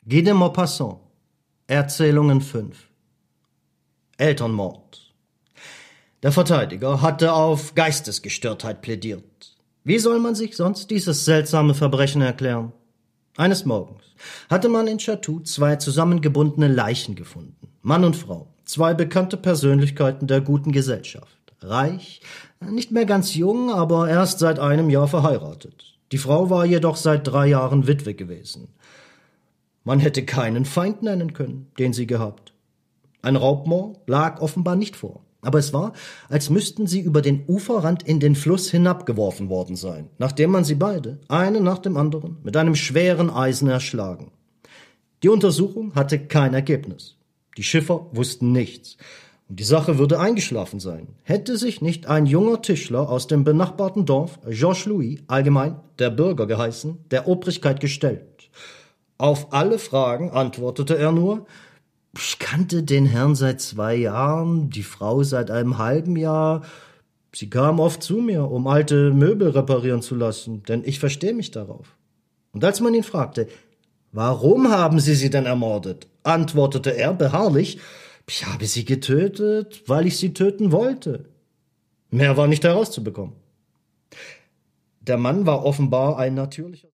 Guy de Maupassant. Erzählungen 5. Elternmord. Der Verteidiger hatte auf Geistesgestörtheit plädiert. Wie soll man sich sonst dieses seltsame Verbrechen erklären? Eines Morgens hatte man in Chatou 2 zusammengebundene Leichen gefunden. Mann und Frau, 2 bekannte Persönlichkeiten der guten Gesellschaft. Reich, nicht mehr ganz jung, aber erst seit einem Jahr verheiratet. Die Frau war jedoch seit 3 Jahren Witwe gewesen. Man hätte keinen Feind nennen können, den sie gehabt. Ein Raubmord lag offenbar nicht vor. Aber es war, als müssten sie über den Uferrand in den Fluss hinabgeworfen worden sein, nachdem man sie beide, einen nach dem anderen, mit einem schweren Eisen erschlagen. Die Untersuchung hatte kein Ergebnis. Die Schiffer wussten nichts. Und die Sache würde eingeschlafen sein, hätte sich nicht ein junger Tischler aus dem benachbarten Dorf, Georges Louis, allgemein der Bürger geheißen, der Obrigkeit gestellt. Auf alle Fragen antwortete er nur: Ich kannte den Herrn seit 2 Jahren, die Frau seit einem halben Jahr. Sie kam oft zu mir, um alte Möbel reparieren zu lassen, denn ich verstehe mich darauf. Und als man ihn fragte, warum haben Sie sie denn ermordet, antwortete er beharrlich: Ich habe sie getötet, weil ich sie töten wollte. Mehr war nicht herauszubekommen. Der Mann war offenbar ein natürlicher